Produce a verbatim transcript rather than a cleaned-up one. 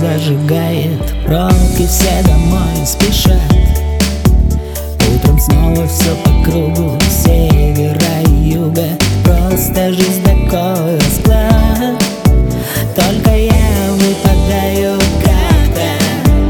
зажигает, пробки все домой спешат. Утром снова все по кругу, все